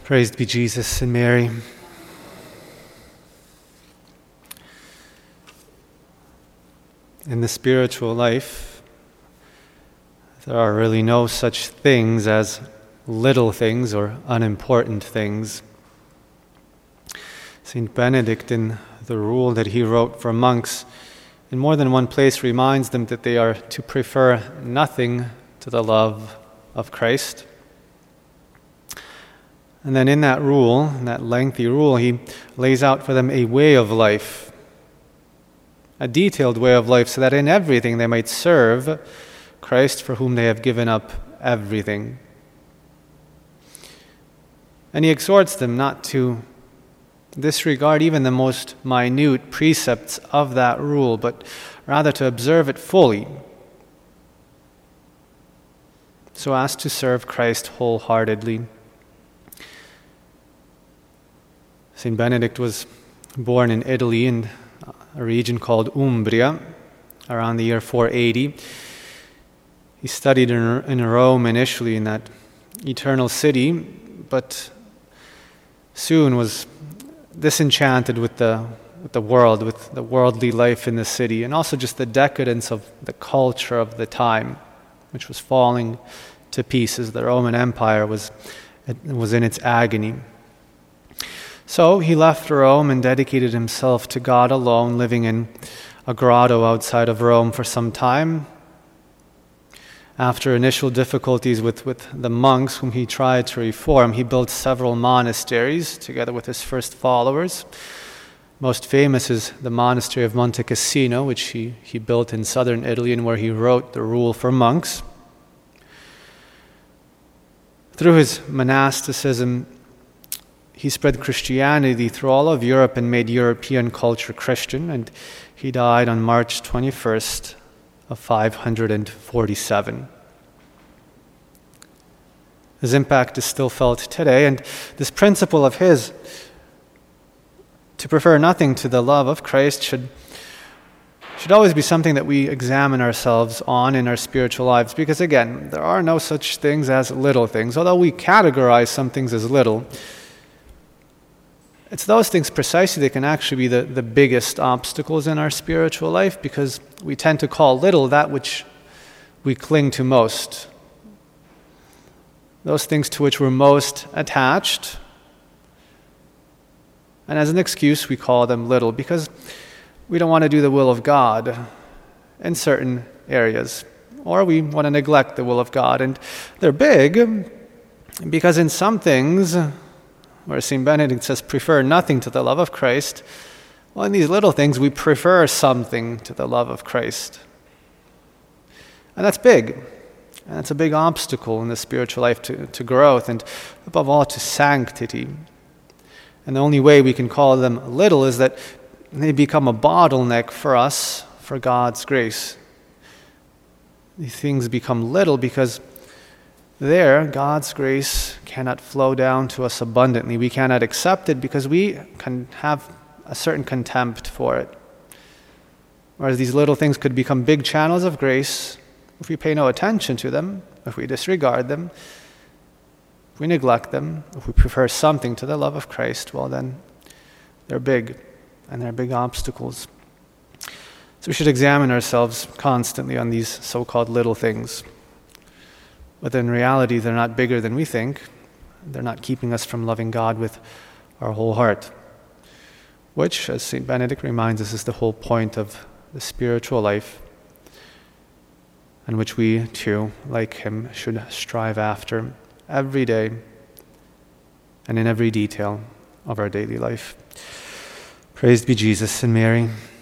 Praised be Jesus and Mary. In the spiritual life, there are really no such things as little things or unimportant things. St. Benedict, in the rule that he wrote for monks, in more than one place reminds them that they are to prefer nothing to the love of Christ. And then in that rule, in that lengthy rule, he lays out for them a way of life, a detailed way of life, so that in everything they might serve Christ, for whom they have given up everything. And he exhorts them not to disregard even the most minute precepts of that rule, but rather to observe it fully, so as to serve Christ wholeheartedly. St. Benedict was born in Italy in a region called Umbria around the year 480. He studied in Rome initially, in that eternal city, but soon was disenchanted with the world, with the worldly life in the city, and also just the decadence of the culture of the time, which was falling to pieces. The Roman Empire was in its agony. So he left Rome and dedicated himself to God alone, living in a grotto outside of Rome for some time. After initial difficulties with the monks whom he tried to reform, he built several monasteries together with his first followers. Most famous is the monastery of Monte Cassino, which he built in southern Italy, and where he wrote the rule for monks. Through his monasticism, he spread Christianity through all of Europe and made European culture Christian, and he died on March 21st of 547. His impact is still felt today, and this principle of his, to prefer nothing to the love of Christ, should always be something that we examine ourselves on in our spiritual lives, because again, there are no such things as little things. Although we categorize some things as little, it's those things precisely that can actually be the biggest obstacles in our spiritual life, because we tend to call little that which we cling to most. Those things to which we're most attached. And as an excuse, we call them little because we don't want to do the will of God in certain areas, or we want to neglect the will of God. And they're big because in some things, where St. Benedict says, prefer nothing to the love of Christ, well, in these little things, we prefer something to the love of Christ. And that's big. And that's a big obstacle in the spiritual life to growth, and above all, to sanctity. And the only way we can call them little is that they become a bottleneck for us, for God's grace. These things become little because there, God's grace cannot flow down to us abundantly. We cannot accept it because we can have a certain contempt for it. Whereas these little things could become big channels of grace if we pay no attention to them, if we disregard them, if we neglect them, if we prefer something to the love of Christ, well then, they're big, and they're big obstacles. So we should examine ourselves constantly on these so-called little things. But in reality, they're not bigger than we think. They're not keeping us from loving God with our whole heart, which, as St. Benedict reminds us, is the whole point of the spiritual life, and which we, too, like him, should strive after every day and in every detail of our daily life. Praised be Jesus and Mary.